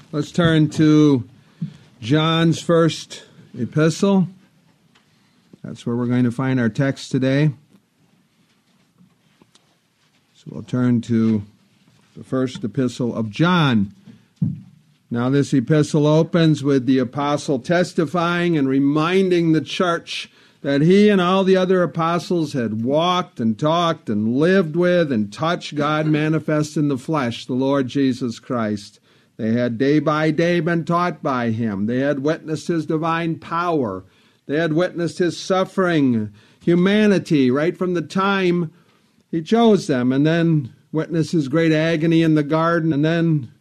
Let's turn to John's first epistle. That's where we're going to find our text today. So we'll turn to the first epistle of John. Now this epistle opens with the apostle testifying and reminding the church that he and all the other apostles had walked and talked and lived with and touched God manifest in the flesh, the Lord Jesus Christ. They had day by day been taught by him. They had witnessed his divine power. They had witnessed his suffering, humanity, right from the time he chose them, and then witnessed his great agony in the garden, and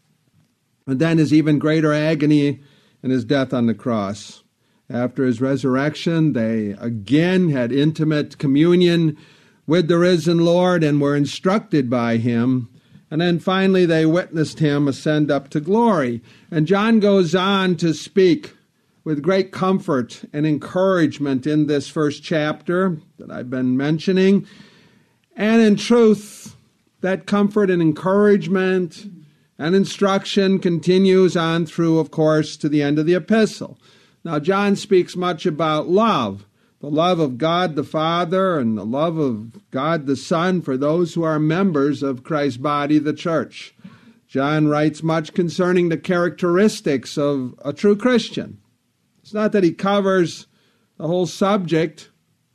then his even greater agony in his death on the cross. After his resurrection, they again had intimate communion with the risen Lord and were instructed by him. And then finally they witnessed him ascend up to glory. And John goes on to speak with great comfort and encouragement in this first chapter that I've been mentioning. And in truth, that comfort and encouragement and instruction continues on through, of course, to the end of the epistle. Now, John speaks much about love, the love of God the Father and the love of God the Son for those who are members of Christ's body, the church. John writes much concerning the characteristics of a true Christian. It's not that he covers the whole subject,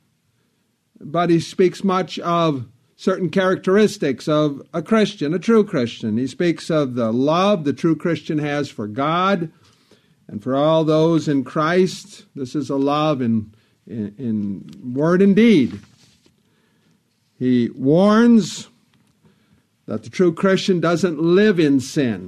but he speaks much of certain characteristics of a Christian, a true Christian. He speaks of the love the true Christian has for God and for all those in Christ. This is a love in word and deed. He warns that the true Christian doesn't live in sin.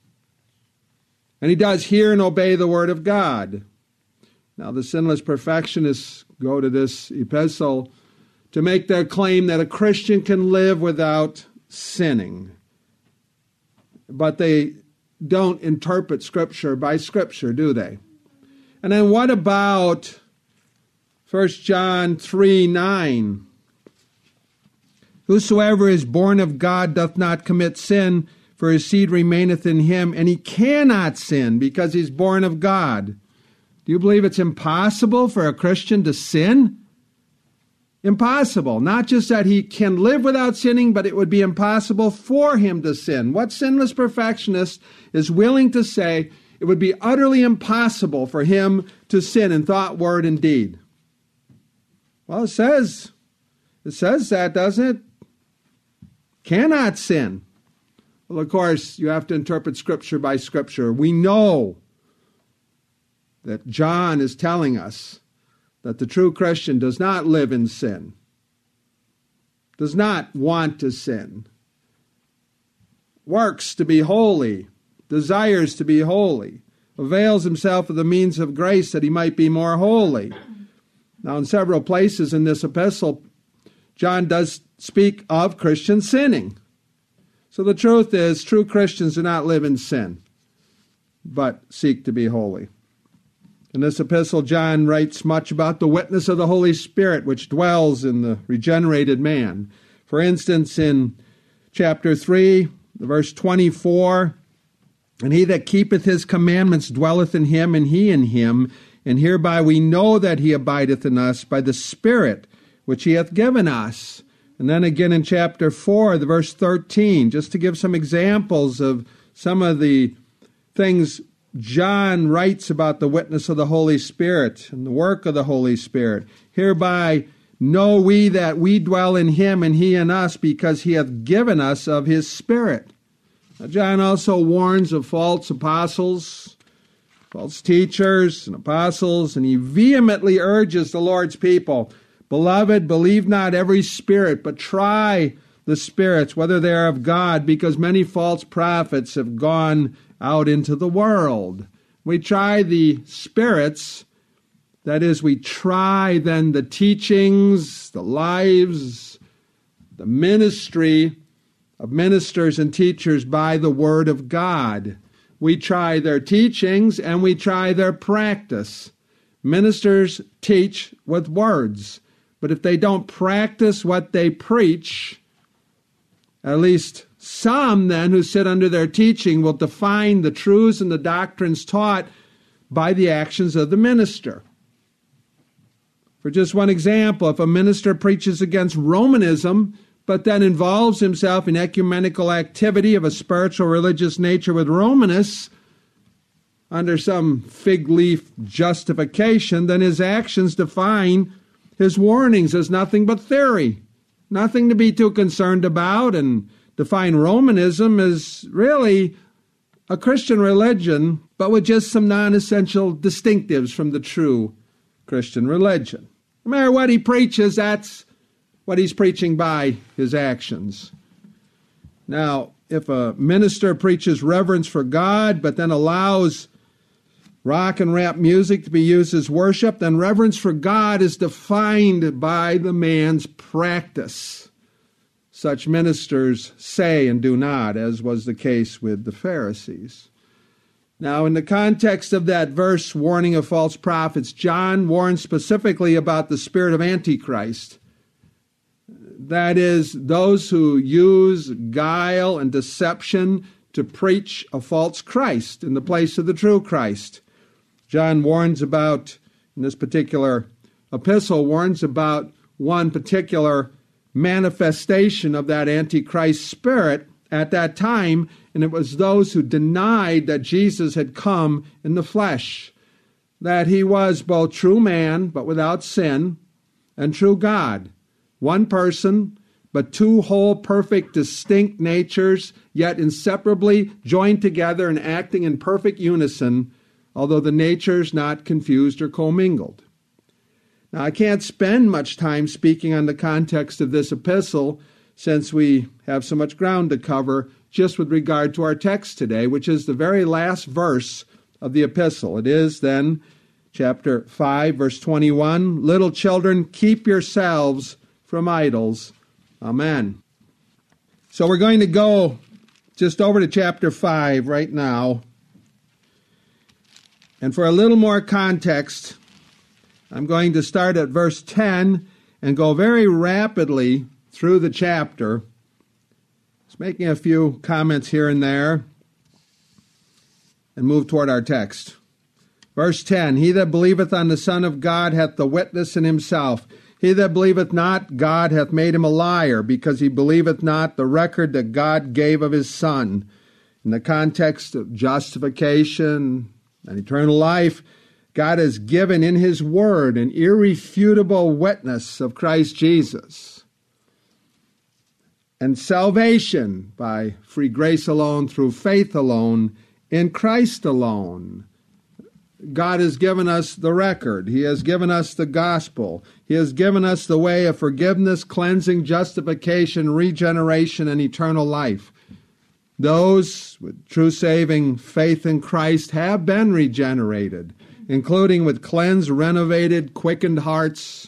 And he does hear and obey the word of God. Now, the sinless perfectionists go to this epistle to make their claim that a Christian can live without sinning. But they don't interpret Scripture by Scripture, do they? And then what about 1 John 3:9? Whosoever is born of God doth not commit sin, for his seed remaineth in him, and he cannot sin because he's born of God. Do you believe it's impossible for a Christian to sin? Impossible. Not just that he can live without sinning, but it would be impossible for him to sin. What sinless perfectionist is willing to say it would be utterly impossible for him to sin in thought, word, and deed? Well, it says that, doesn't it? Cannot sin. Well, of course, you have to interpret Scripture by Scripture. We know that John is telling us that the true Christian does not live in sin, does not want to sin, works to be holy, desires to be holy, avails himself of the means of grace that he might be more holy. Now, in several places in this epistle, John does speak of Christian sinning. So the truth is, true Christians do not live in sin, but seek to be holy. In this epistle, John writes much about the witness of the Holy Spirit, which dwells in the regenerated man. For instance, in chapter 3, verse 24, and he that keepeth his commandments dwelleth in him, and he in him. And hereby we know that he abideth in us by the Spirit which he hath given us. And then again in chapter 4, the verse 13, just to give some examples of some of the things John writes about the witness of the Holy Spirit and the work of the Holy Spirit. Hereby know we that we dwell in him and he in us, because he hath given us of his Spirit. Now, John also warns of false apostles, false teachers and apostles, and he vehemently urges the Lord's people, Beloved, believe not every spirit, but try the spirits, whether they are of God, because many false prophets have gone out into the world. We try the spirits, that is, we try then the teachings, the lives, the ministry of ministers and teachers by the Word of God. We try their teachings and we try their practice. Ministers teach with words, but if they don't practice what they preach, at least Some then who sit under their teaching will define the truths and the doctrines taught by the actions of the minister. For just one example, if a minister preaches against Romanism, but then involves himself in ecumenical activity of a spiritual religious nature with Romanists, under some fig leaf justification, then his actions define his warnings as nothing but theory, nothing to be too concerned about, and define Romanism as really a Christian religion, but with just some non-essential distinctives from the true Christian religion. No matter what he preaches, that's what he's preaching by his actions. Now, if a minister preaches reverence for God, but then allows rock and rap music to be used as worship, then reverence for God is defined by the man's practice. Such ministers say and do not, as was the case with the Pharisees. Now, in the context of that verse, warning of false prophets, John warns specifically about the spirit of Antichrist. That is, those who use guile and deception to preach a false Christ in the place of the true Christ. John warns about, in this particular epistle, warns about one particular manifestation of that Antichrist spirit at that time, and it was those who denied that Jesus had come in the flesh, that he was both true man, but without sin, and true God. One person, but two whole, perfect, distinct natures, yet inseparably joined together and acting in perfect unison, although the natures not confused or commingled. Now, I can't spend much time speaking on the context of this epistle, since we have so much ground to cover just with regard to our text today, which is the very last verse of the epistle. It is then chapter 5, verse 21, "Little children, keep yourselves from idols." Amen. So we're going to go just over to chapter 5 right now. And for a little more context, I'm going to start at verse 10 and go very rapidly through the chapter, just making a few comments here and there, and move toward our text. Verse 10, "He that believeth on the Son of God hath the witness in himself. He that believeth not, God hath made him a liar, because he believeth not the record that God gave of his Son." In the context of justification and eternal life, God has given in his word an irrefutable witness of Christ Jesus. And salvation by free grace alone, through faith alone, in Christ alone. God has given us the record. He has given us the gospel. He has given us the way of forgiveness, cleansing, justification, regeneration, and eternal life. Those with true saving faith in Christ have been regenerated, including with cleansed, renovated, quickened hearts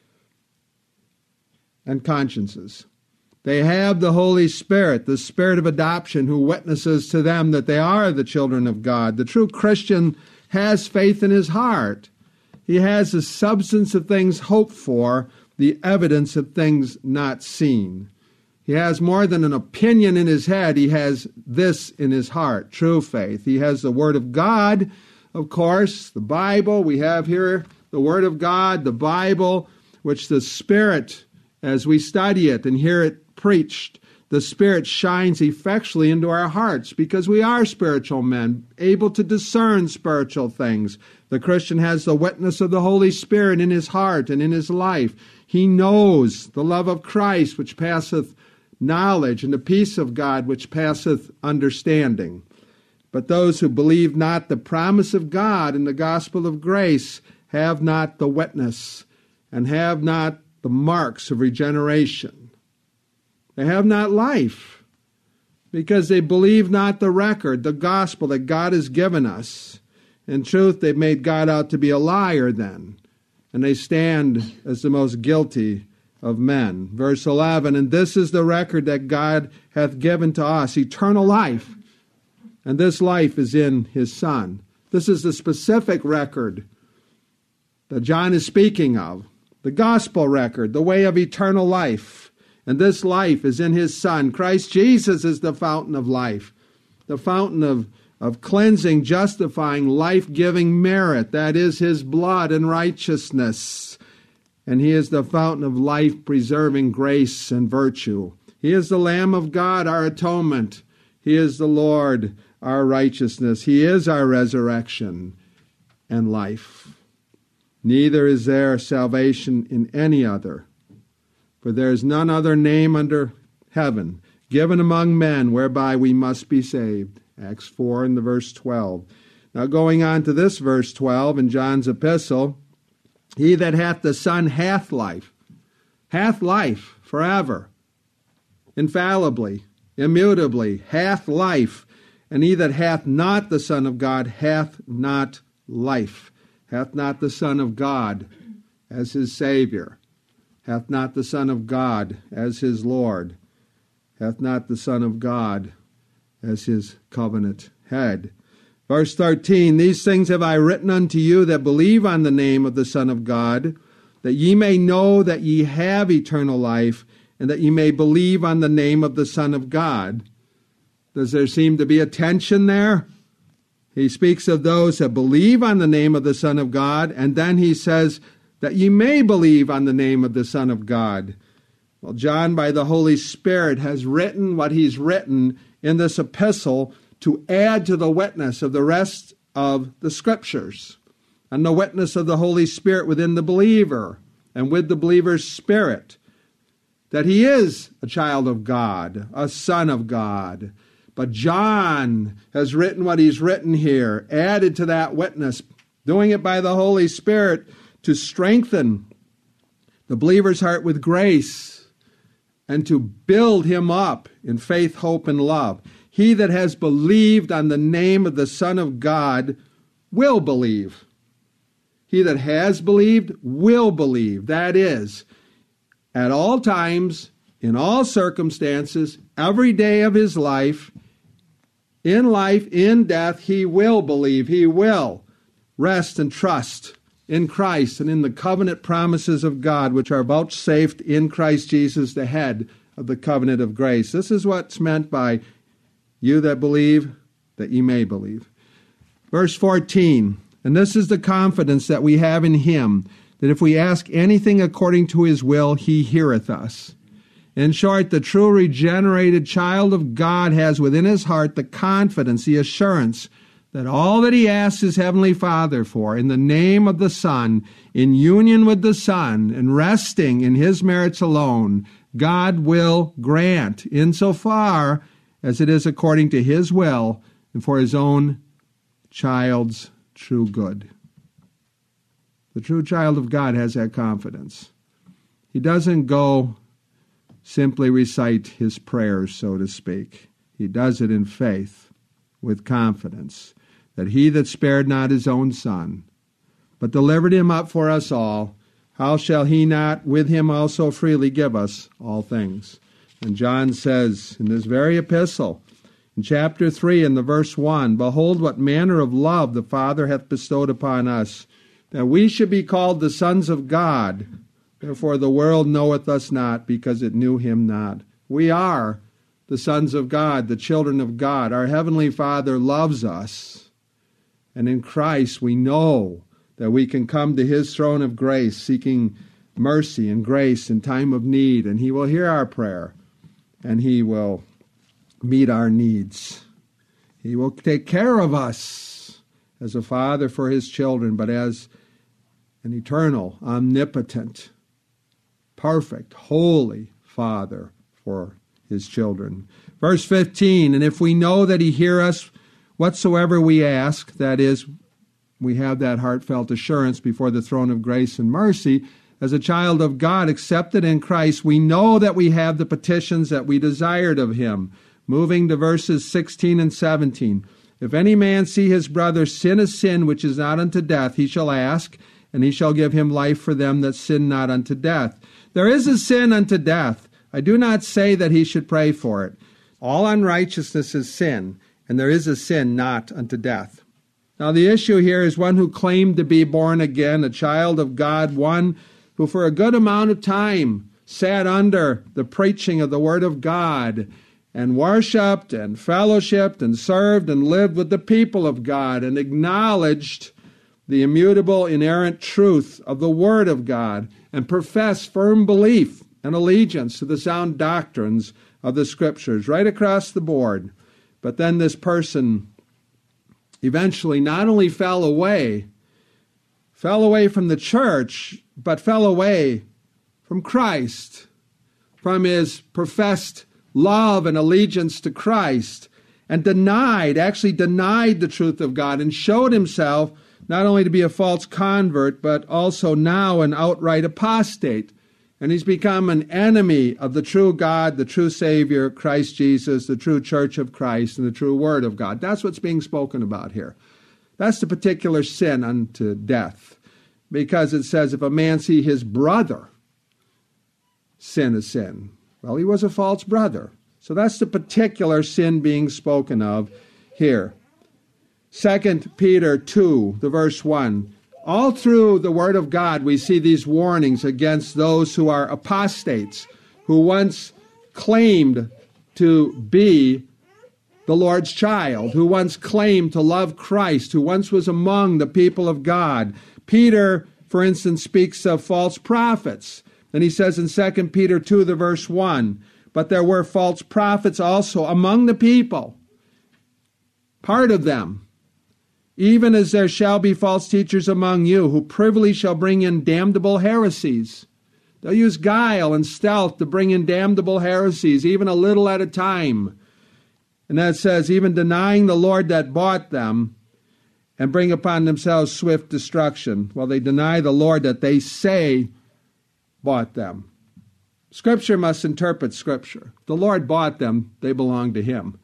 and consciences. They have the Holy Spirit, the Spirit of adoption, who witnesses to them that they are the children of God. The true Christian has faith in his heart. He has the substance of things hoped for, the evidence of things not seen. He has more than an opinion in his head. He has this in his heart, true faith. He has the Word of God, of course, the Bible. We have here the Word of God, the Bible, which the Spirit, as we study it and hear it preached, the Spirit shines effectually into our hearts because we are spiritual men, able to discern spiritual things. The Christian has the witness of the Holy Spirit in his heart and in his life. He knows the love of Christ, which passeth knowledge, and the peace of God, which passeth understanding. But those who believe not the promise of God in the gospel of grace have not the witness and have not the marks of regeneration. They have not life because they believe not the record, the gospel that God has given us. In truth, they've made God out to be a liar then, and they stand as the most guilty of men. Verse 11, "And this is the record that God hath given to us, eternal life, and this life is in his Son." This is the specific record that John is speaking of, the gospel record, the way of eternal life. And this life is in his Son. Christ Jesus is the fountain of life, the fountain of cleansing, justifying, life-giving merit. That is his blood and righteousness. And he is the fountain of life-preserving grace and virtue. He is the Lamb of God, our atonement. He is the Lord, our righteousness. He is our resurrection and life. Neither is there salvation in any other, for there is none other name under heaven given among men whereby we must be saved. Acts 4 and the verse 12. Now going on to this verse 12 in John's epistle, he that hath the Son hath life forever, infallibly, immutably, hath life. And he that hath not the Son of God hath not life, hath not the Son of God as his Savior, hath not the Son of God as his Lord, hath not the Son of God as his covenant head. Verse 13, these things have I written unto you that believe on the name of the Son of God, that ye may know that ye have eternal life, and that ye may believe on the name of the Son of God. Does there seem to be a tension there? He speaks of those that believe on the name of the Son of God, and then he says that ye may believe on the name of the Son of God. Well, John, by the Holy Spirit, has written what he's written in this epistle to add to the witness of the rest of the Scriptures and the witness of the Holy Spirit within the believer and with the believer's spirit, that he is a child of God, a son of God. But John has written what he's written here, added to that witness, doing it by the Holy Spirit to strengthen the believer's heart with grace and to build him up in faith, hope, and love. He that has believed on the name of the Son of God will believe. He that has believed will believe. That is, at all times, in all circumstances, every day of his life, in death, he will believe. He will rest and trust in Christ and in the covenant promises of God, which are vouchsafed in Christ Jesus, the head of the covenant of grace. This is what's meant by you that believe, that ye may believe. Verse 14, and this is the confidence that we have in him, that if we ask anything according to his will, he heareth us. In short, the true regenerated child of God has within his heart the confidence, the assurance that all that he asks his heavenly Father for in the name of the Son, in union with the Son, and resting in his merits alone, God will grant insofar as it is according to his will and for his own child's true good. The true child of God has that confidence. He doesn't go simply recite his prayers, so to speak. He does it in faith, with confidence, that he that spared not his own Son, but delivered him up for us all, how shall he not with him also freely give us all things? And John says in this very epistle, in chapter 3 and the verse 1, behold what manner of love the Father hath bestowed upon us, that we should be called the sons of God. Therefore the world knoweth us not, because it knew him not. We are the sons of God, the children of God. Our Heavenly Father loves us. And in Christ we know that we can come to his throne of grace, seeking mercy and grace in time of need. And he will hear our prayer, and he will meet our needs. He will take care of us as a father for his children, but as an eternal, omnipotent, perfect, holy Father for his children. Verse 15, and if we know that he hear us whatsoever we ask, that is, we have that heartfelt assurance before the throne of grace and mercy, as a child of God accepted in Christ, we know that we have the petitions that we desired of him. Moving to verses 16 and 17. If any man see his brother sin a sin which is not unto death, he shall ask, and he shall give him life for them that sin not unto death. There is a sin unto death. I do not say that he should pray for it. All unrighteousness is sin, and there is a sin not unto death. Now the issue here is one who claimed to be born again, a child of God, one who for a good amount of time sat under the preaching of the Word of God and worshiped and fellowshiped and served and lived with the people of God and acknowledged the immutable, inerrant truth of the Word of God and professed firm belief and allegiance to the sound doctrines of the Scriptures right across the board. But then this person eventually not only fell away from the church, but fell away from Christ, from his professed love and allegiance to Christ, and actually denied the truth of God and showed himself not only to be a false convert, but also now an outright apostate. And he's become an enemy of the true God, the true Savior, Christ Jesus, the true Church of Christ, and the true Word of God. That's what's being spoken about here. That's the particular sin unto death. Because it says, if a man see his brother sin a sin, well, he was a false brother. So that's the particular sin being spoken of here. 2 Peter 2, the verse 1. All through the Word of God, we see these warnings against those who are apostates, who once claimed to be the Lord's child, who once claimed to love Christ, who once was among the people of God. Peter, for instance, speaks of false prophets. And he says in 2 Peter 2, the verse 1, but there were false prophets also among the people, part of them, even as there shall be false teachers among you, who privily shall bring in damnable heresies. They'll use guile and stealth to bring in damnable heresies, even a little at a time. And that says, even denying the Lord that bought them, and bring upon themselves swift destruction. Well, they deny the Lord that they say bought them. Scripture must interpret Scripture. The Lord bought them, they belong to Him.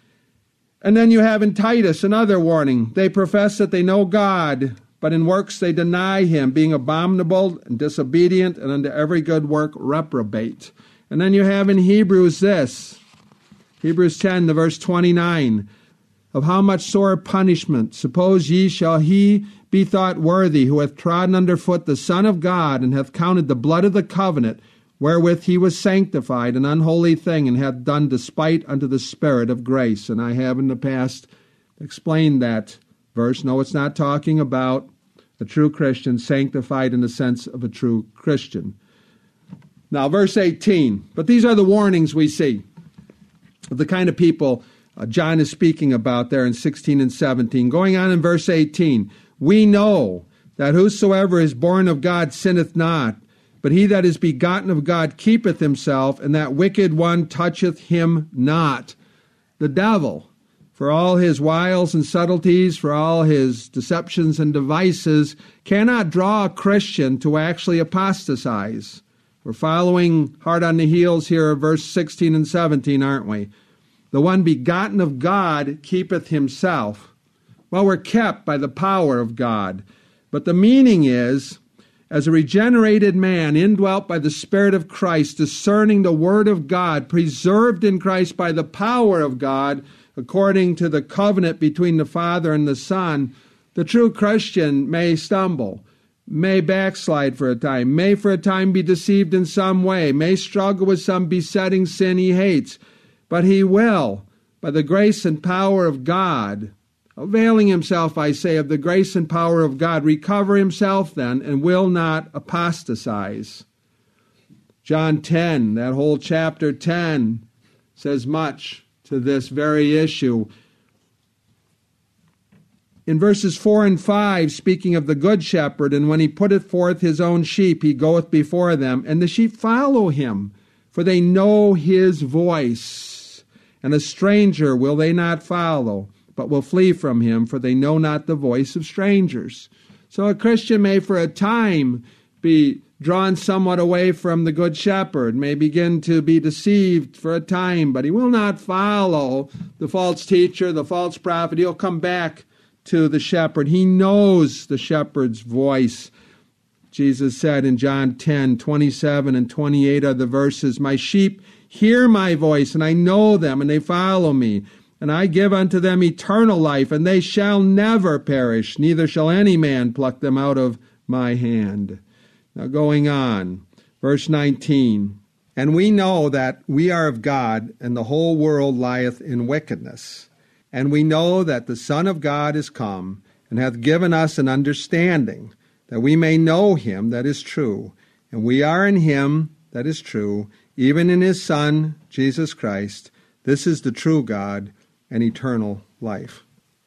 And then you have in Titus another warning. They profess that they know God, but in works they deny Him, being abominable and disobedient, and unto every good work reprobate. And then you have in Hebrews this, Hebrews 10, the verse 29, of how much sore punishment, suppose ye, shall he be thought worthy, who hath trodden under foot the Son of God, and hath counted the blood of the covenant, wherewith he was sanctified, an unholy thing, and hath done despite unto the Spirit of grace. And I have in the past explained that verse. No, it's not talking about a true Christian, sanctified in the sense of a true Christian. Now, verse 18. But these are the warnings we see of the kind of people John is speaking about there in 16 and 17. Going on in verse 18, we know that whosoever is born of God sinneth not, but he that is begotten of God keepeth himself, and that wicked one toucheth him not. The devil, for all his wiles and subtleties, for all his deceptions and devices, cannot draw a Christian to actually apostatize. We're following hard on the heels here of verse 16 and 17, aren't we? The one begotten of God keepeth himself. Well, we're kept by the power of God. But the meaning is, as a regenerated man, indwelt by the Spirit of Christ, discerning the Word of God, preserved in Christ by the power of God, according to the covenant between the Father and the Son, the true Christian may stumble, may backslide for a time, may for a time be deceived in some way, may struggle with some besetting sin he hates, but he will, by the grace and power of God, availing himself, I say, of the grace and power of God, recover himself then, and will not apostatize. John 10, that whole chapter 10, says much to this very issue. In verses 4 and 5, speaking of the good shepherd, and when he putteth forth his own sheep, he goeth before them, and the sheep follow him, for they know his voice. And a stranger will they not follow, but will flee from him, for they know not the voice of strangers. So a Christian may for a time be drawn somewhat away from the good shepherd, may begin to be deceived for a time, but he will not follow the false teacher, the false prophet. He'll come back to the shepherd. He knows the shepherd's voice. Jesus said in John 10, 27 and 28 are the verses, my sheep hear my voice, and I know them, and they follow me. And I give unto them eternal life, and they shall never perish, neither shall any man pluck them out of my hand. Now going on, Verse 19, and we know that we are of God, and the whole world lieth in wickedness. And we know that the Son of God is come, and hath given us an understanding, that we may know him that is true. And we are in him that is true, even in his Son, Jesus Christ. This is the true God and eternal life.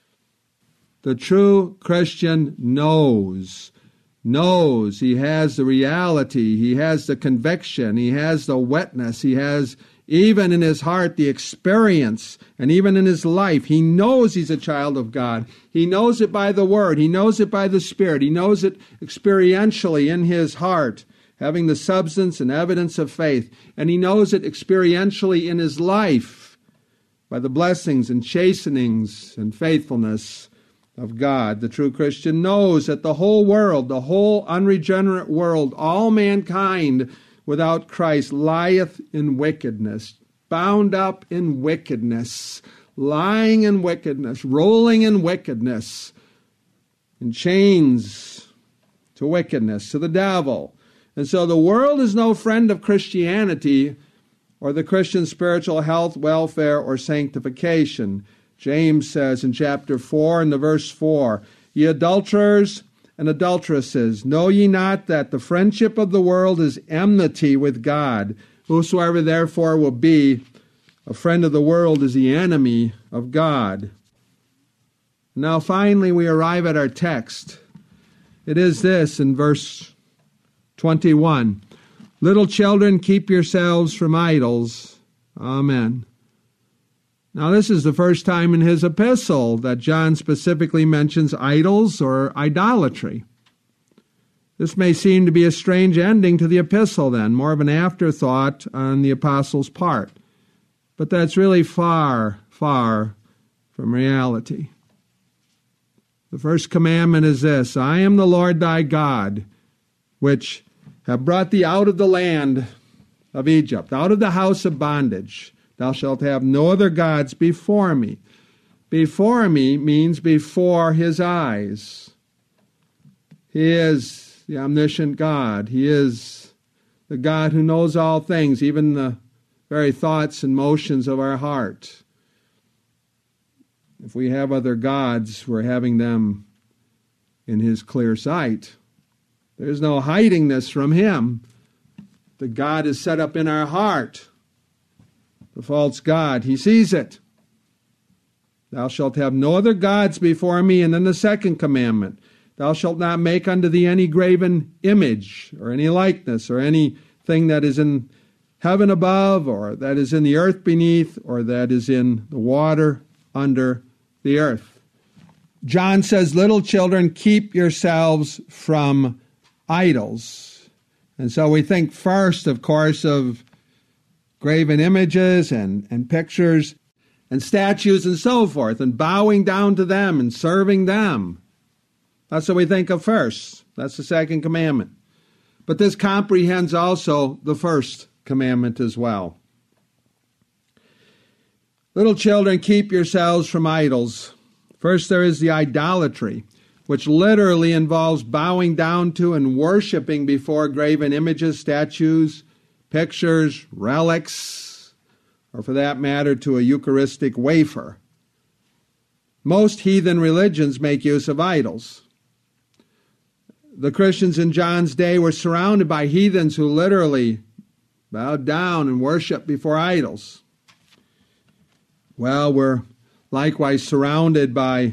The true Christian knows. He has the reality, he has the conviction, he has the witness, he has even in his heart the experience, and even in his life, he knows he's a child of God. He knows it by the Word, he knows it by the Spirit, he knows it experientially in his heart, having the substance and evidence of faith, and he knows it experientially in his life by the blessings and chastenings and faithfulness of God. The true Christian knows that the whole world, the whole unregenerate world, all mankind without Christ lieth in wickedness, bound up in wickedness, lying in wickedness, rolling in wickedness, in chains to wickedness, to the devil. And so the world is no friend of Christianity or the Christian spiritual health, welfare, or sanctification. James says in chapter 4 and the verse 4, Ye adulterers and adulteresses, know ye not that the friendship of the world is enmity with God? Whosoever therefore will be a friend of the world is the enemy of God. Now finally we arrive at our text. It is this in verse 21. Little children, keep yourselves from idols. Amen. Now, this is the first time in his epistle that John specifically mentions idols or idolatry. This may seem to be a strange ending to the epistle then, more of an afterthought on the apostle's part. But that's really far, far from reality. The first commandment is this, I am the Lord thy God, which have brought thee out of the land of Egypt, out of the house of bondage. Thou shalt have no other gods before me. Before me means before his eyes. He is the omniscient God. He is the God who knows all things, even the very thoughts and motions of our heart. If we have other gods, we're having them in his clear sight. There's no hiding this from him. The God is set up in our heart. The false god, he sees it. Thou shalt have no other gods before me. And then the second commandment, thou shalt not make unto thee any graven image or any likeness or anything that is in heaven above or that is in the earth beneath or that is in the water under the earth. John says, little children, keep yourselves from idols. And so we think first, of course, of graven images and pictures and statues and so forth, and bowing down to them and serving them. That's what we think of first. That's the second commandment. But this comprehends also the first commandment as well. Little children, keep yourselves from idols. First, there is the idolatry, which literally involves bowing down to and worshiping before graven images, statues, pictures, relics, or for that matter, to a Eucharistic wafer. Most heathen religions make use of idols. The Christians in John's day were surrounded by heathens who literally bowed down and worshiped before idols. Well, we're likewise surrounded by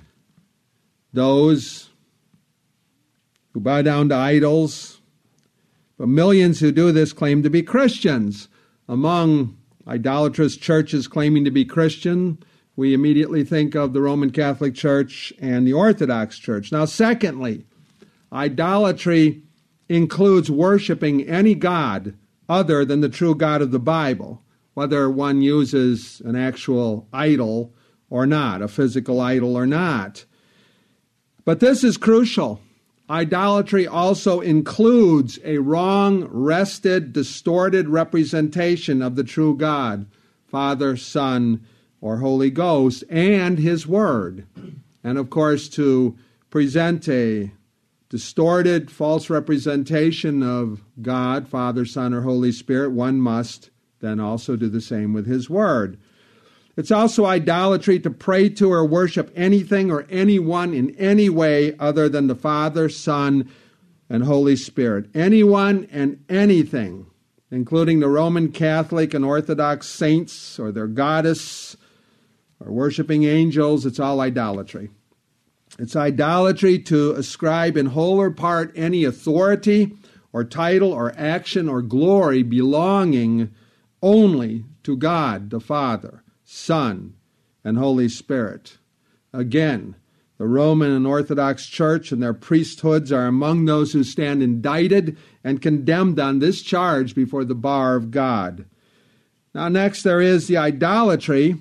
those who bow down to idols. But millions who do this claim to be Christians. Among idolatrous churches claiming to be Christian, we immediately think of the Roman Catholic Church and the Orthodox Church. Now, secondly, idolatry includes worshiping any god other than the true God of the Bible, whether one uses an actual idol or not, a physical idol or not. But this is crucial. Idolatry also includes a wrong, wrested, distorted representation of the true God, Father, Son, or Holy Ghost, and His Word. And of course, to present a distorted, false representation of God, Father, Son, or Holy Spirit, one must then also do the same with his word. It's also idolatry to pray to or worship anything or anyone in any way other than the Father, Son, and Holy Spirit. Anyone and anything, including the Roman Catholic and Orthodox saints or their goddess or worshiping angels, it's all idolatry. It's idolatry to ascribe in whole or part any authority or title or action or glory belonging only to God, the Father, Son, and Holy Spirit. Again, the Roman and Orthodox Church and their priesthoods are among those who stand indicted and condemned on this charge before the bar of God. Now next there is the idolatry,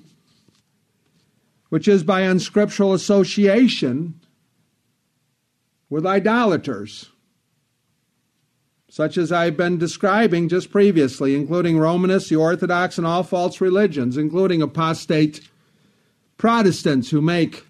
which is by unscriptural association with idolaters, such as I've been describing just previously, including Romanists, the Orthodox, and all false religions, including apostate Protestants who make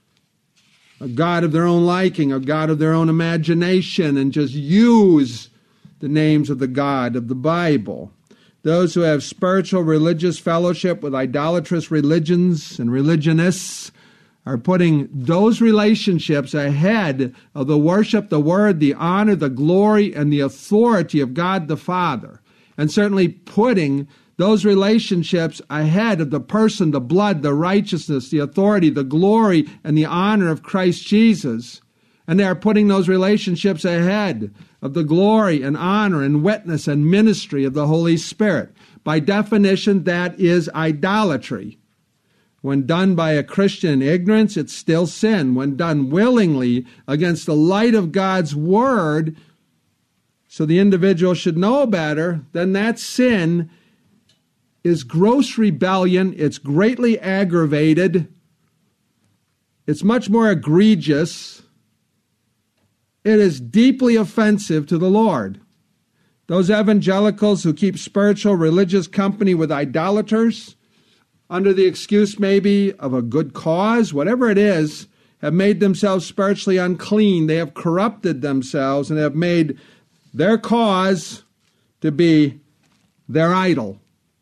a god of their own liking, a god of their own imagination, and just use the names of the God of the Bible. Those who have spiritual religious fellowship with idolatrous religions and religionists are putting those relationships ahead of the worship, the word, the honor, the glory, and the authority of God the Father. And certainly putting those relationships ahead of the person, the blood, the righteousness, the authority, the glory, and the honor of Christ Jesus. And they are putting those relationships ahead of the glory and honor and witness and ministry of the Holy Spirit. By definition, that is idolatry. When done by a Christian in ignorance, it's still sin. When done willingly against the light of God's word, so the individual should know better, then that sin is gross rebellion. It's greatly aggravated. It's much more egregious. It is deeply offensive to the Lord. Those evangelicals who keep spiritual religious company with idolaters, under the excuse maybe of a good cause, whatever it is, have made themselves spiritually unclean. They have corrupted themselves and have made their cause to be their idol.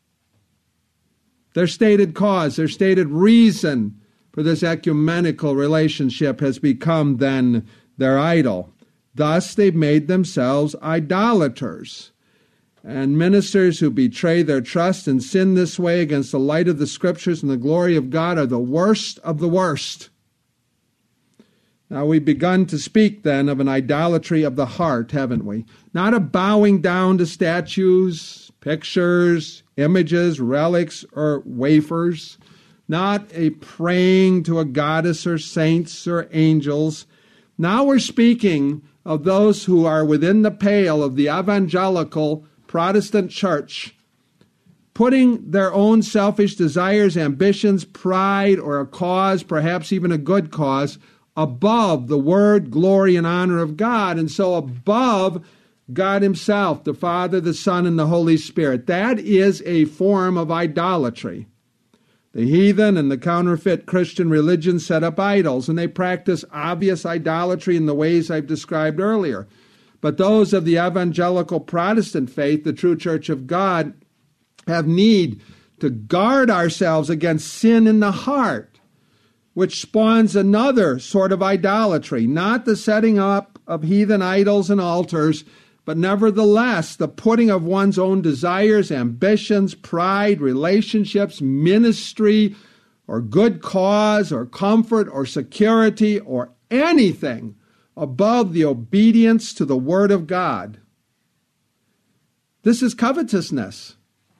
Their stated cause, their stated reason for this ecumenical relationship has become then their idol. Thus, they've made themselves idolaters. And ministers who betray their trust and sin this way against the light of the Scriptures and the glory of God are the worst of the worst. Now, we've begun to speak then of an idolatry of the heart, haven't we? Not a bowing down to statues, pictures, images, relics, or wafers. Not a praying to a goddess or saints or angels. Now we're speaking of those who are within the pale of the evangelical Protestant church, putting their own selfish desires, ambitions, pride, or a cause, perhaps even a good cause, above the word, glory, and honor of God, and so above God himself, the Father, the Son, and the Holy Spirit. That is a form of idolatry. The heathen and the counterfeit Christian religion set up idols, and they practice obvious idolatry in the ways I've described earlier. But those of the evangelical Protestant faith, the true church of God, have need to guard ourselves against sin in the heart, which spawns another sort of idolatry, not the setting up of heathen idols and altars, but nevertheless the putting of one's own desires, ambitions, pride, relationships, ministry, or good cause, or comfort, or security, or anything above the obedience to the Word of God. This is covetousness.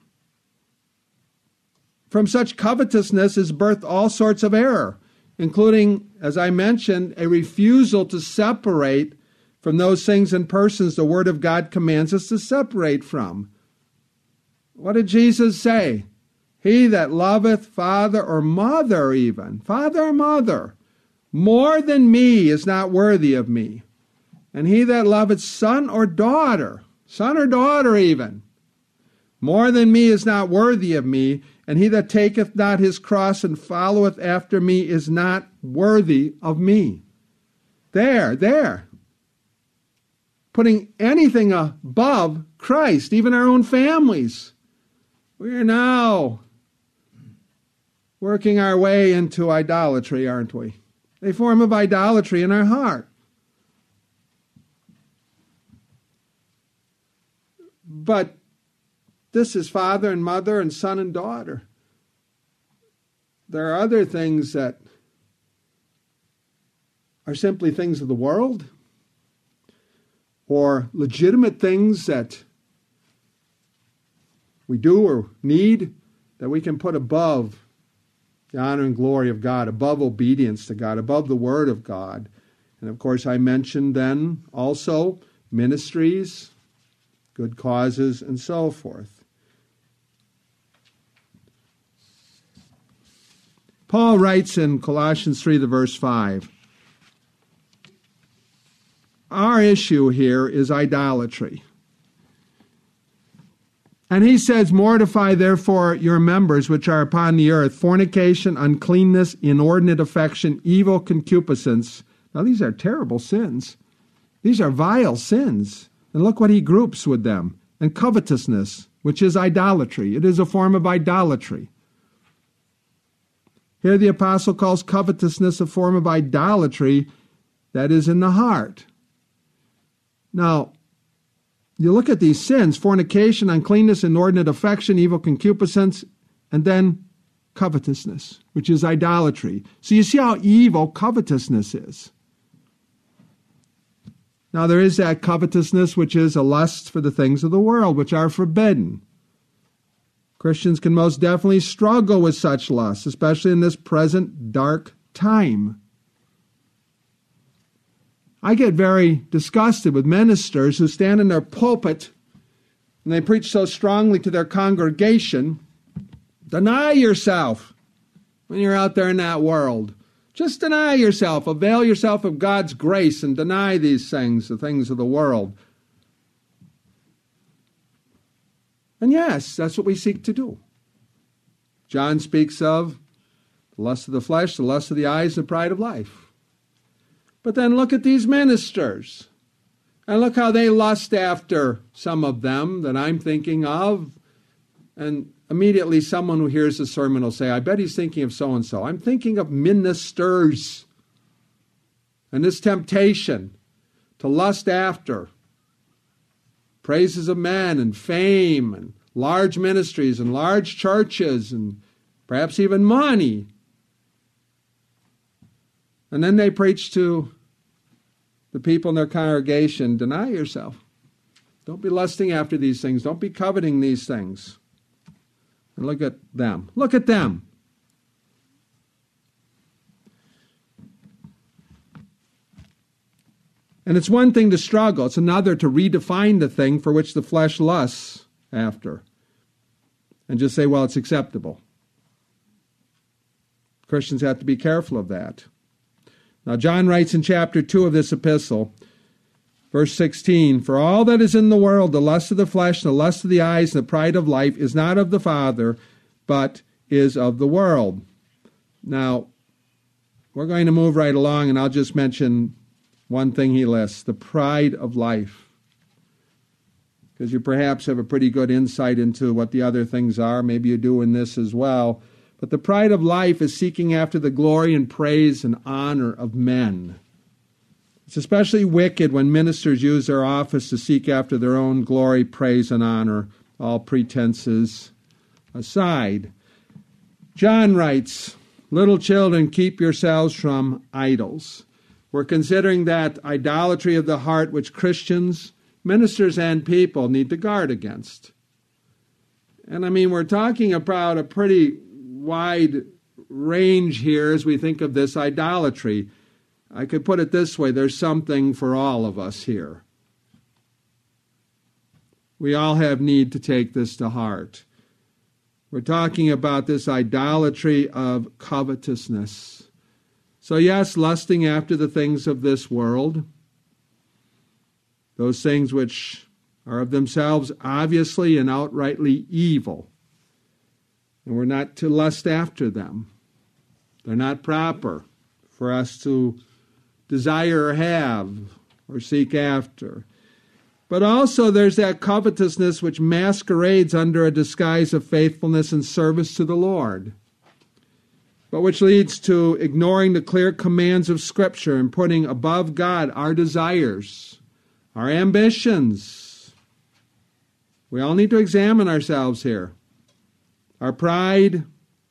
From such covetousness is birthed all sorts of error, including, as I mentioned, a refusal to separate from those things and persons the Word of God commands us to separate from. What did Jesus say? He that loveth father or mother even, father or mother, more than me is not worthy of me. And he that loveth son or daughter even, more than me is not worthy of me. And he that taketh not his cross and followeth after me is not worthy of me. There. putting anything above Christ, even our own families. We are now working our way into idolatry, aren't we? A form of idolatry in our heart. But this is father and mother and son and daughter. There are other things that are simply things of the world, or legitimate things that we do or need that we can put above the honor and glory of God, above obedience to God, above the Word of God. And of course, I mentioned then also ministries, good causes, and so forth. Paul writes in Colossians 3, the verse 5, our issue here is idolatry. And he says, mortify therefore your members which are upon the earth, fornication, uncleanness, inordinate affection, evil concupiscence. Now these are terrible sins. These are vile sins. And look what he groups with them. And covetousness, which is idolatry. It is a form of idolatry. Here the apostle calls covetousness a form of idolatry that is in the heart. Now, you look at these sins, fornication, uncleanness, inordinate affection, evil concupiscence, and then covetousness, which is idolatry. So you see how evil covetousness is. Now there is that covetousness which is a lust for the things of the world, which are forbidden. Christians can most definitely struggle with such lusts, especially in this present dark time. I get very disgusted with ministers who stand in their pulpit and they preach so strongly to their congregation, deny yourself when you're out there in that world. Just deny yourself, avail yourself of God's grace and deny these things, the things of the world. And yes, that's what we seek to do. John speaks of the lust of the flesh, the lust of the eyes, the pride of life. But then look at these ministers. And look how they lust after some of them that I'm thinking of. And immediately someone who hears the sermon will say, I bet he's thinking of so-and-so. I'm thinking of ministers. And this temptation to lust after praises of men and fame and large ministries and large churches and perhaps even money. And then they preach to the people in their congregation, deny yourself. Don't be lusting after these things. Don't be coveting these things. And look at them. Look at them. And it's one thing to struggle. It's another to redefine the thing for which the flesh lusts after. And just say, well, it's acceptable. Christians have to be careful of that. Now, John writes in chapter 2 of this epistle, verse 16, for all that is in the world, the lust of the flesh, the lust of the eyes, and the pride of life, is not of the Father, but is of the world. Now, we're going to move right along, and I'll just mention one thing he lists, the pride of life. Because you perhaps have a pretty good insight into what the other things are. Maybe you do in this as well. But the pride of life is seeking after the glory and praise and honor of men. It's especially wicked when ministers use their office to seek after their own glory, praise, and honor, all pretenses aside. John writes, little children, keep yourselves from idols. We're considering that idolatry of the heart which Christians, ministers, and people need to guard against. And I mean, we're talking about a pretty wide range here as we think of this idolatry. I could put it this way, there's something for all of us here. We all have need to take this to heart. We're talking about this idolatry of covetousness. So yes, lusting after the things of this world, those things which are of themselves obviously and outrightly evil. And we're not to lust after them. They're not proper for us to desire or have or seek after. But also there's that covetousness which masquerades under a disguise of faithfulness and service to the Lord, but which leads to ignoring the clear commands of Scripture and putting above God our desires, our ambitions. We all need to examine ourselves here. Our pride,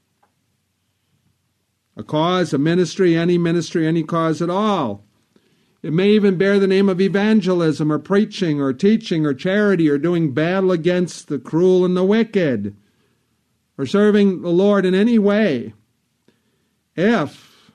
a cause, a ministry, any cause at all. It may even bear the name of evangelism or preaching or teaching or charity or doing battle against the cruel and the wicked or serving the Lord in any way. If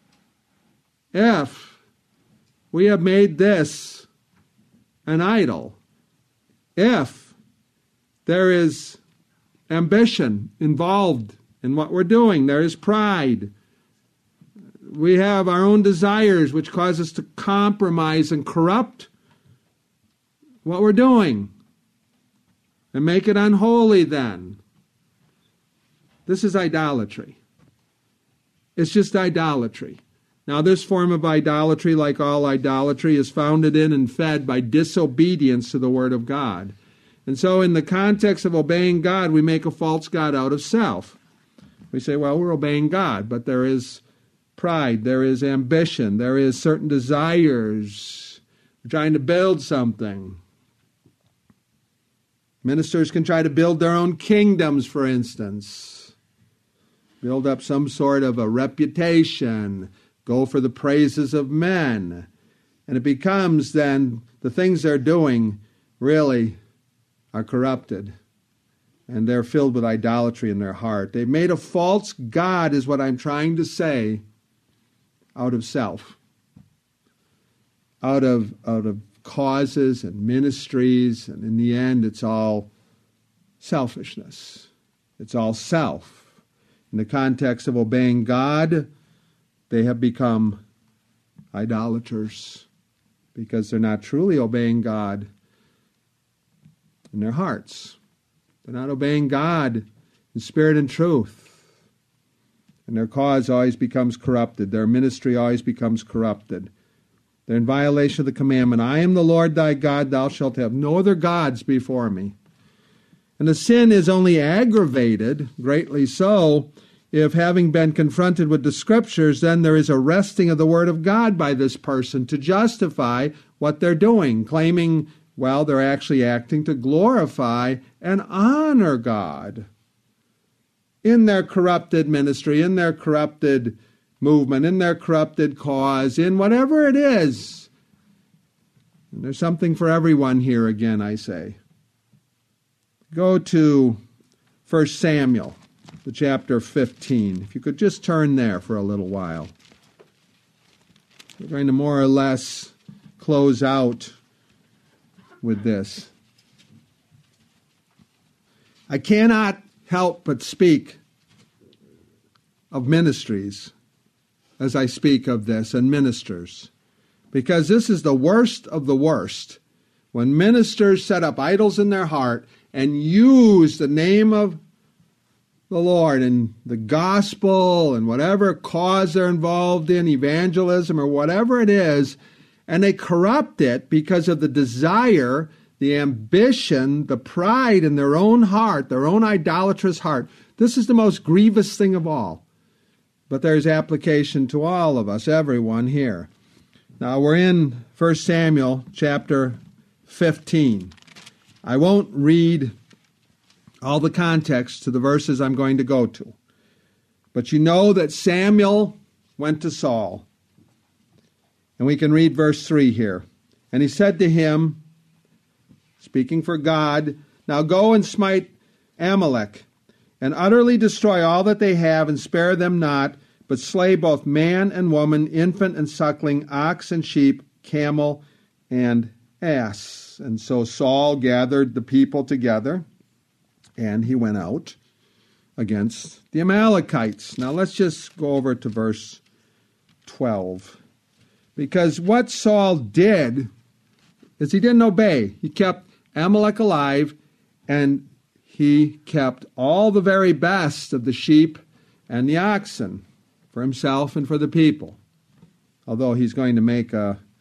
we have made this an idol, if there is ambition involved in what we're doing, there is pride, we have our own desires which cause us to compromise and corrupt what we're doing and make it unholy then. This is idolatry. It's just idolatry. Now, this form of idolatry, like all idolatry, is founded in and fed by disobedience to the Word of God. And so in the context of obeying God, we make a false god out of self. We say, well, we're obeying God, but there is pride, there is ambition, there is certain desires. We're trying to build something. Ministers can try to build their own kingdoms, for instance. Build up some sort of a reputation, go for the praises of men. And it becomes then the things they're doing really are corrupted. And they're filled with idolatry in their heart. They've made a false god, is what I'm trying to say, out of self. Out of causes and ministries. And in the end, it's all selfishness. It's all self. In the context of obeying God, they have become idolaters because they're not truly obeying God in their hearts. They're not obeying God in spirit and truth. And their cause always becomes corrupted. Their ministry always becomes corrupted. They're in violation of the commandment, I am the Lord thy God, thou shalt have no other gods before me. And the sin is only aggravated, greatly so, if having been confronted with the Scriptures, then there is a wresting of the Word of God by this person to justify what they're doing, claiming, well, they're actually acting to glorify and honor God in their corrupted ministry, in their corrupted movement, in their corrupted cause, in whatever it is. And there's something for everyone here again, I say. Go to 1 Samuel, the chapter 15. If you could just turn there for a little while. We're going to more or less close out with this. I cannot help but speak of ministries as I speak of this, and ministers, because this is the worst of the worst. When ministers set up idols in their heart and use the name of the Lord and the gospel and whatever cause they're involved in, evangelism or whatever it is, and they corrupt it because of the desire, the ambition, the pride in their own heart, their own idolatrous heart. This is the most grievous thing of all. But there's application to all of us, everyone here. Now we're in 1 Samuel chapter 15. I won't read all the context to the verses I'm going to go to. But you know that Samuel went to Saul. And we can read verse 3 here. And he said to him, speaking for God, now go and smite Amalek, and utterly destroy all that they have, and spare them not, but slay both man and woman, infant and suckling, ox and sheep, camel and ass. And so Saul gathered the people together, and he went out against the Amalekites. Now let's just go over to verse 12. Because what Saul did is he didn't obey. He kept Amalek alive, and he kept all the very best of the sheep and the oxen for himself and for the people. Although he's going to make a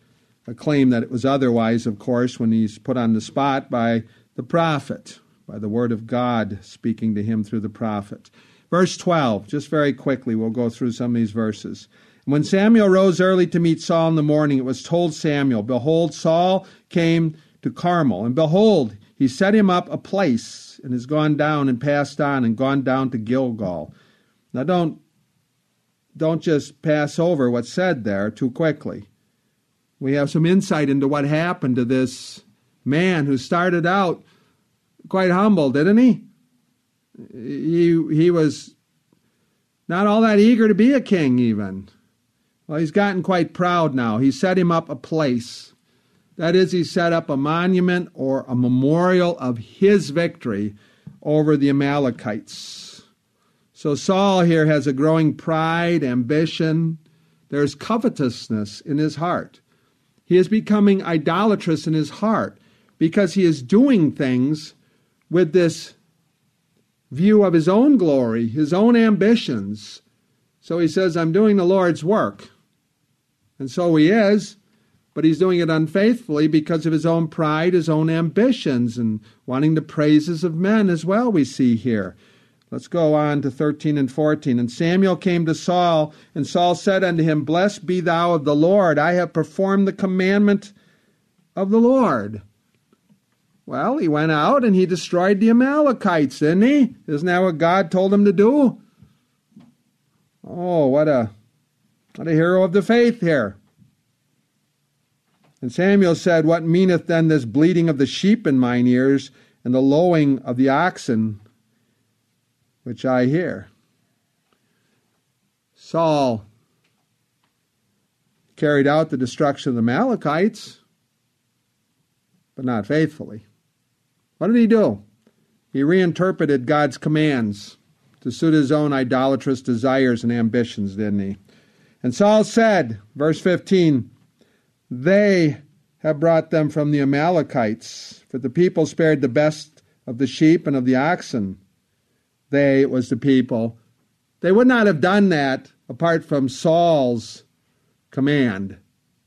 a claim that it was otherwise, of course, when he's put on the spot by the prophet, by the word of God speaking to him through the prophet. Verse 12, just very quickly, we'll go through some of these verses. When Samuel rose early to meet Saul in the morning, it was told Samuel, behold, Saul came to Carmel, and behold, he set him up a place, and has gone down and passed on and gone down to Gilgal. Now don't just pass over what's said there too quickly. We have some insight into what happened to this man who started out quite humble, didn't he? He was not all that eager to be a king even. Well, he's gotten quite proud now. He set him up a place. That is, he set up a monument or a memorial of his victory over the Amalekites. So Saul here has a growing pride, ambition. There's covetousness in his heart. He is becoming idolatrous in his heart because he is doing things with this view of his own glory, his own ambitions. So he says, I'm doing the Lord's work. And so he is, but he's doing it unfaithfully because of his own pride, his own ambitions, and wanting the praises of men as well, we see here. Let's go on to 13 and 14. And Samuel came to Saul, and Saul said unto him, Blessed be thou of the Lord, I have performed the commandment of the Lord. Well, he went out and he destroyed the Amalekites, didn't he? Isn't that what God told him to do? Oh, what a hero of the faith here. And Samuel said, What meaneth then this bleating of the sheep in mine ears, and the lowing of the oxen which I hear? Saul carried out the destruction of the Amalekites, but not faithfully. What did he do? He reinterpreted God's commands to suit his own idolatrous desires and ambitions, didn't he? And Saul said, verse 15, They have brought them from the Amalekites, for the people spared the best of the sheep and of the oxen. They, it was the people. They would not have done that apart from Saul's command.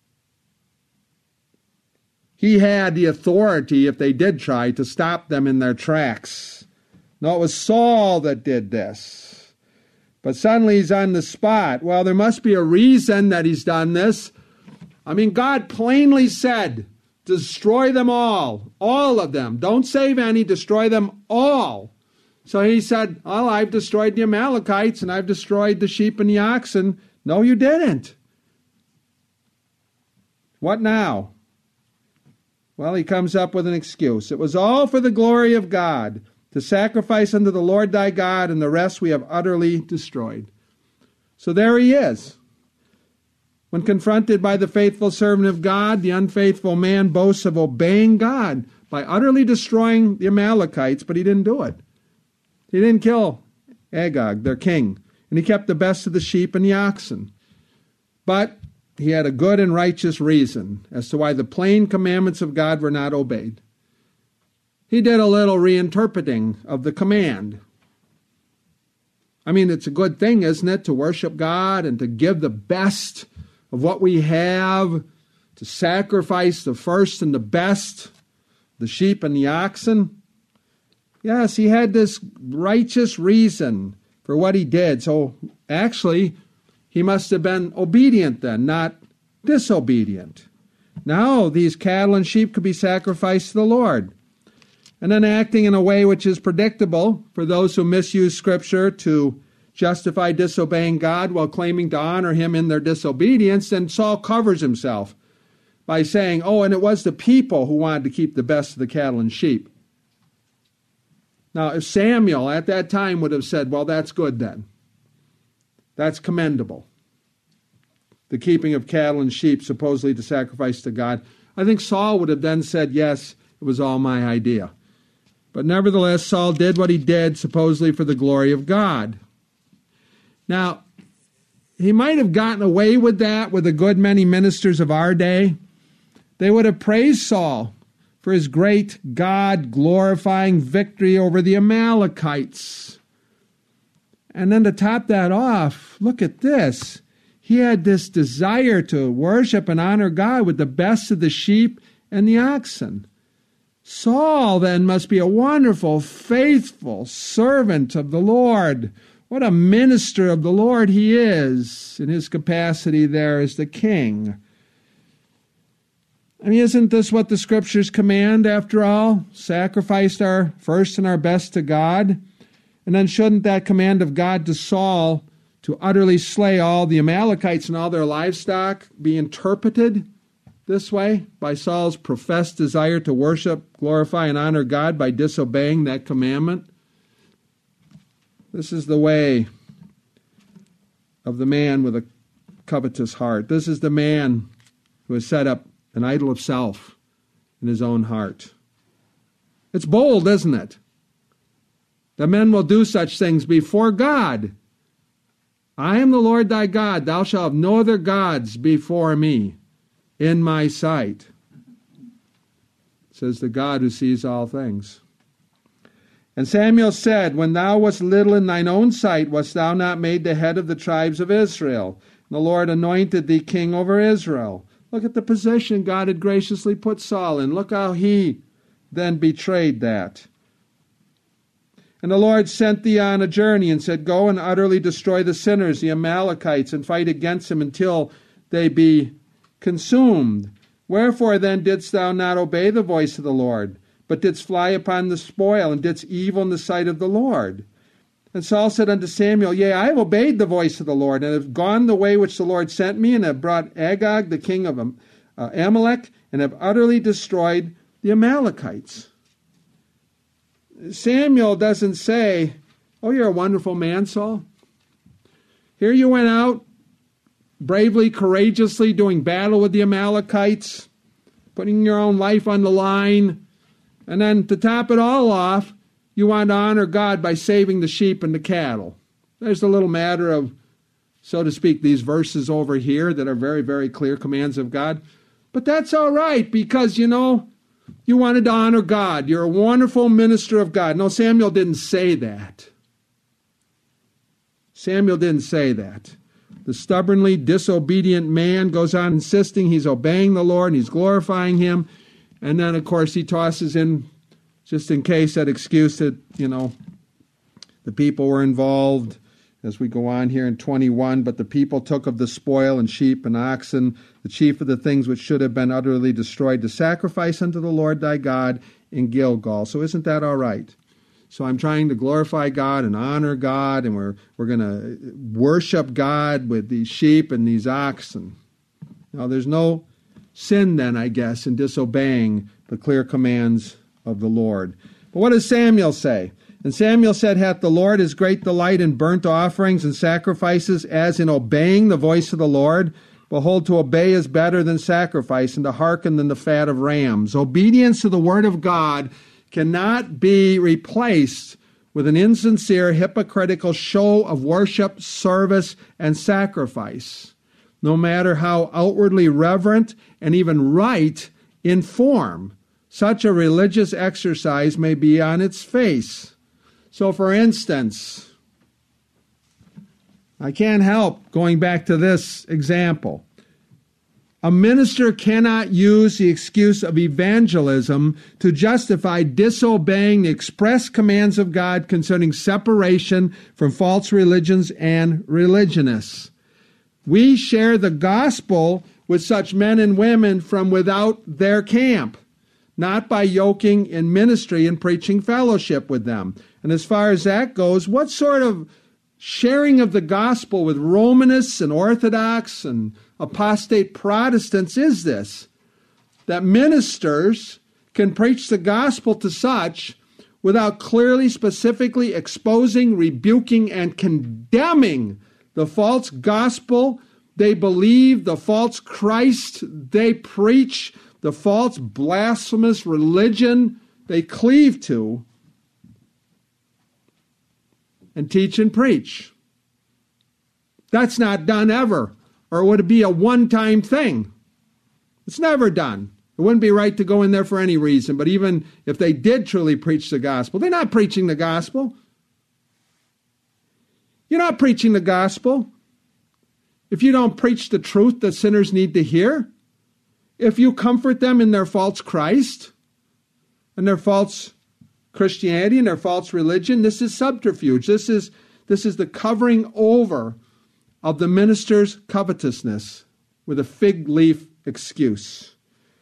He had the authority, if they did try, to stop them in their tracks. No, it was Saul that did this. But suddenly he's on the spot. Well, there must be a reason that he's done this. I mean, God plainly said, destroy them all of them. Don't save any, destroy them all. So he said, well, I've destroyed the Amalekites and I've destroyed the sheep and the oxen. No, you didn't. What now? Well, he comes up with an excuse. It was all for the glory of God, to sacrifice unto the Lord thy God, and the rest we have utterly destroyed. So there he is. When confronted by the faithful servant of God, the unfaithful man boasts of obeying God by utterly destroying the Amalekites, but he didn't do it. He didn't kill Agag, their king, and he kept the best of the sheep and the oxen. But he had a good and righteous reason as to why the plain commandments of God were not obeyed. He did a little reinterpreting of the command. I mean, it's a good thing, isn't it, to worship God and to give the best of what we have, to sacrifice the first and the best, the sheep and the oxen. Yes, he had this righteous reason for what he did. So actually, he must have been obedient then, not disobedient. Now these cattle and sheep could be sacrificed to the Lord. And then acting in a way which is predictable for those who misuse Scripture to justify disobeying God while claiming to honor him in their disobedience, then Saul covers himself by saying, oh, and it was the people who wanted to keep the best of the cattle and sheep. Now, if Samuel at that time would have said, well, that's good then. That's commendable. The keeping of cattle and sheep supposedly to sacrifice to God. I think Saul would have then said, yes, it was all my idea. But nevertheless, Saul did what he did, supposedly for the glory of God. Now, he might have gotten away with that with a good many ministers of our day. They would have praised Saul for his great God-glorifying victory over the Amalekites. And then to top that off, look at this. He had this desire to worship and honor God with the best of the sheep and the oxen. Saul then must be a wonderful, faithful servant of the Lord. What a minister of the Lord he is in his capacity there as the king. I mean, isn't this what the Scriptures command after all? Sacrifice our first and our best to God. And then shouldn't that command of God to Saul to utterly slay all the Amalekites and all their livestock be interpreted this way by Saul's professed desire to worship, glorify, and honor God by disobeying that commandment? This is the way of the man with a covetous heart. This is the man who has set up an idol of self in his own heart. It's bold, isn't it? That men will do such things before God. I am the Lord thy God. Thou shalt have no other gods before me in my sight, says the God who sees all things. And Samuel said, When thou wast little in thine own sight, wast thou not made the head of the tribes of Israel? And the Lord anointed thee king over Israel. Look at the position God had graciously put Saul in. Look how he then betrayed that. And the Lord sent thee on a journey and said, Go and utterly destroy the sinners, the Amalekites, and fight against them until they be consumed. Wherefore then didst thou not obey the voice of the Lord, but didst fly upon the spoil, and didst evil in the sight of the Lord? And Saul said unto Samuel, Yea, I have obeyed the voice of the Lord, and have gone the way which the Lord sent me, and have brought Agag, the king of Amalek, and have utterly destroyed the Amalekites. Samuel doesn't say, Oh, you're a wonderful man, Saul. Here you went out, bravely, courageously doing battle with the Amalekites, putting your own life on the line, and then to top it all off, you want to honor God by saving the sheep and the cattle. There's a little matter of, so to speak, these verses over here that are very, very clear commands of God. But that's all right because, you wanted to honor God. You're a wonderful minister of God. No, Samuel didn't say that. Samuel didn't say that. The stubbornly disobedient man goes on insisting he's obeying the Lord and he's glorifying him. And then, of course, he tosses in, just in case, that excuse that, the people were involved. As we go on here in 21, but the people took of the spoil and sheep and oxen, the chief of the things which should have been utterly destroyed, to sacrifice unto the Lord thy God in Gilgal. So isn't that all right? So I'm trying to glorify God and honor God, and we're going to worship God with these sheep and these oxen. Now there's no sin then, I guess, in disobeying the clear commands of the Lord. But what does Samuel say? And Samuel said, Hath the Lord his great delight in burnt offerings and sacrifices, as in obeying the voice of the Lord? Behold, to obey is better than sacrifice, and to hearken than the fat of rams. Obedience to the word of God cannot be replaced with an insincere, hypocritical show of worship, service, and sacrifice, no matter how outwardly reverent and even right in form such a religious exercise may be on its face. So, for instance, I can't help going back to this example. A minister cannot use the excuse of evangelism to justify disobeying the express commands of God concerning separation from false religions and religionists. We share the gospel with such men and women from without their camp, not by yoking in ministry and preaching fellowship with them. And as far as that goes, what sort of sharing of the gospel with Romanists and Orthodox and apostate Protestants is this? That ministers can preach the gospel to such without clearly, specifically exposing, rebuking, and condemning the false gospel they believe, the false Christ they preach, the false blasphemous religion they cleave to, and teach and preach. That's not done ever, or would it be a one-time thing? It's never done. It wouldn't be right to go in there for any reason, but even if they did truly preach the gospel, they're not preaching the gospel. You're not preaching the gospel. if you don't preach the truth that sinners need to hear, if you comfort them in their false Christ and their false Christianity and their false religion, this is subterfuge. This is the covering over of the minister's covetousness with a fig leaf excuse.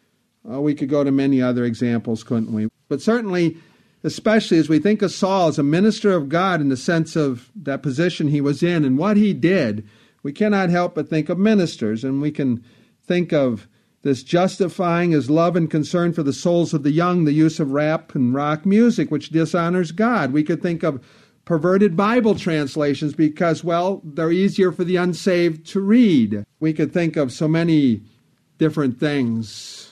We could go to many other examples, couldn't we? But certainly, especially as we think of Saul as a minister of God in the sense of that position he was in and what he did, we cannot help but think of ministers, and we can think of this justifying his love and concern for the souls of the young, the use of rap and rock music, which dishonors God. We could think of perverted Bible translations because, well, they're easier for the unsaved to read. We could think of so many different things.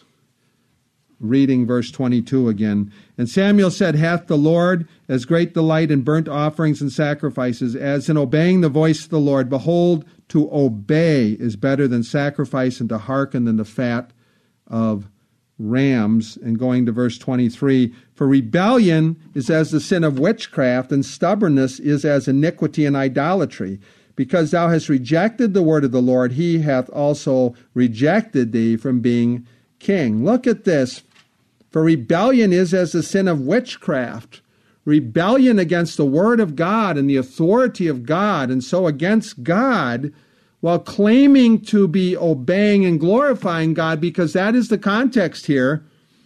Reading verse 22 again. And Samuel said, hath the Lord as great delight in burnt offerings and sacrifices as in obeying the voice of the Lord? Behold, to obey is better than sacrifice, and to hearken than the fat of rams. And going to verse 23, for rebellion is as the sin of witchcraft, and stubbornness is as iniquity and idolatry. Because thou hast rejected the word of the Lord, he hath also rejected thee from being king. Look at this. For rebellion is as the sin of witchcraft. Rebellion against the word of God and the authority of God, and so against God, while claiming to be obeying and glorifying God, because that is the context here,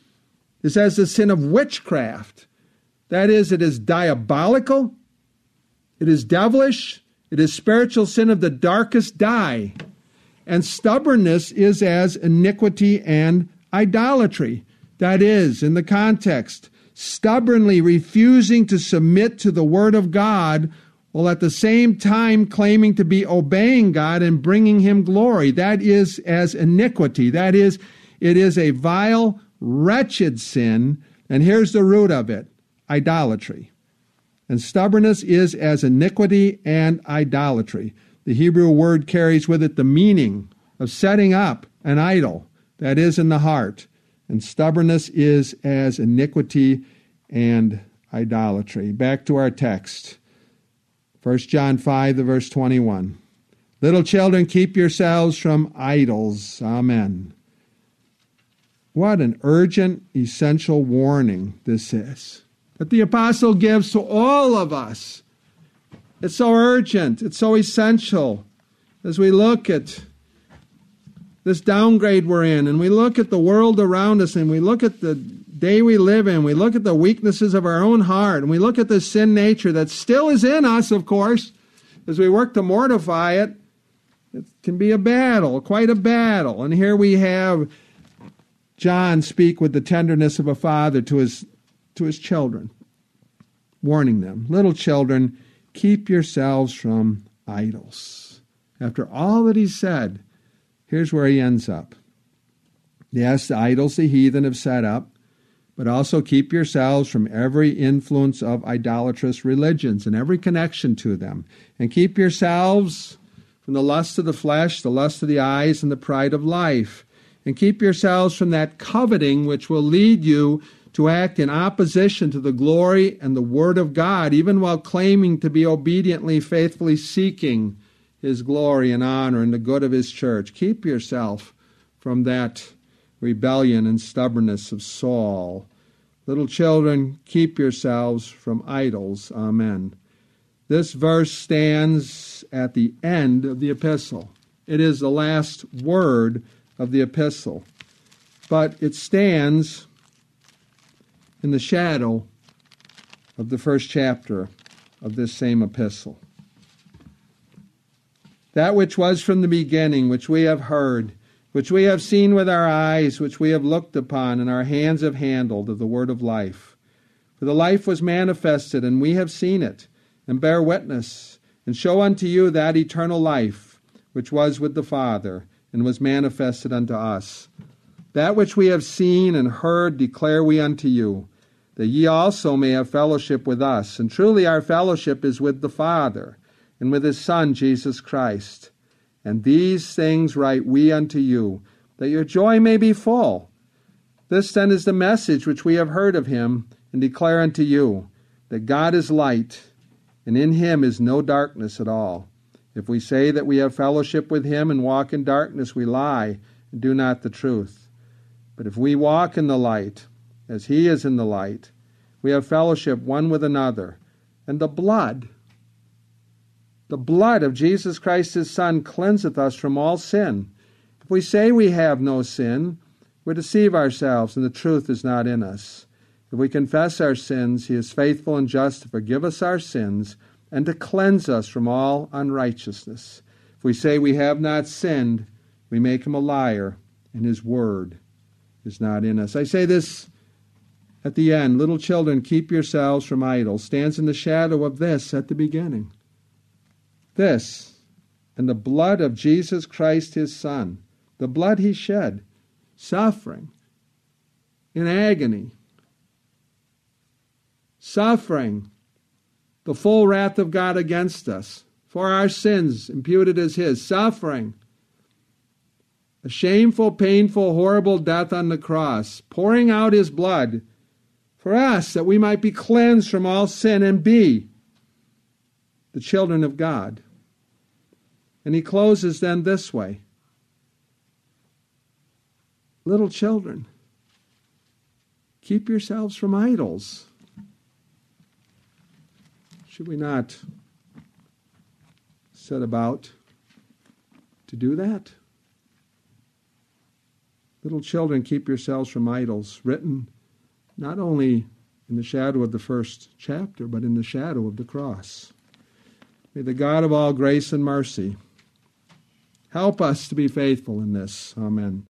is as the sin of witchcraft. That is, it is diabolical, it is devilish, it is spiritual sin of the darkest dye. And stubbornness is as iniquity and idolatry. That is, in the context, stubbornly refusing to submit to the word of God, while at the same time claiming to be obeying God and bringing him glory. That is as iniquity. That is, it is a vile, wretched sin. And here's the root of it, idolatry. And stubbornness is as iniquity and idolatry. The Hebrew word carries with it the meaning of setting up an idol that is in the heart. And stubbornness is as iniquity and idolatry. Back to our text. 1 John 5, the verse 21. Little children, keep yourselves from idols. Amen. What an urgent, essential warning this is, that the apostle gives to all of us. It's so urgent. It's so essential. As we look at this downgrade we're in, and we look at the world around us, and we look at the day we live in, we look at the weaknesses of our own heart, and we look at the sin nature that still is in us, of course, as we work to mortify it. It can be a battle, quite a battle. And here we have John speak with the tenderness of a father to his children, warning them, little children, keep yourselves from idols. After all that he said, here's where he ends up. Yes, the idols the heathen have set up, but also keep yourselves from every influence of idolatrous religions and every connection to them. And keep yourselves from the lust of the flesh, the lust of the eyes, and the pride of life. And keep yourselves from that coveting which will lead you to act in opposition to the glory and the word of God, even while claiming to be obediently, faithfully seeking his glory and honor and the good of his church. Keep yourself from that rebellion and stubbornness of Saul. Little children, keep yourselves from idols. Amen. This verse stands at the end of the epistle. It is the last word of the epistle, but it stands in the shadow of the first chapter of this same epistle. That which was from the beginning, which we have heard, which we have seen with our eyes, which we have looked upon, and our hands have handled, of the word of life. For the life was manifested, and we have seen it, and bear witness, and show unto you that eternal life, which was with the Father, and was manifested unto us. That which we have seen and heard declare we unto you, that ye also may have fellowship with us. And truly our fellowship is with the Father, and with his Son, Jesus Christ. And these things write we unto you, that your joy may be full. This then is the message which we have heard of him, and declare unto you, that God is light, and in him is no darkness at all. If we say that we have fellowship with him and walk in darkness, we lie and do not the truth. But if we walk in the light, as he is in the light, we have fellowship one with another. And the blood of Jesus Christ his Son cleanseth us from all sin. If we say we have no sin, we deceive ourselves, and the truth is not in us. If we confess our sins, he is faithful and just to forgive us our sins and to cleanse us from all unrighteousness. If we say we have not sinned, we make him a liar, and his word is not in us. I say this at the end. Little children, keep yourselves from idols. Stands in the shadow of this at the beginning. This, and the blood of Jesus Christ his Son, the blood he shed, suffering, in agony, suffering, the full wrath of God against us, for our sins imputed as his, suffering, a shameful, painful, horrible death on the cross, pouring out his blood for us that we might be cleansed from all sin and be the children of God. And he closes then this way. Little children, keep yourselves from idols. Should we not set about to do that? Little children, keep yourselves from idols, written not only in the shadow of the first chapter, but in the shadow of the cross. May the God of all grace and mercy help us to be faithful in this. Amen.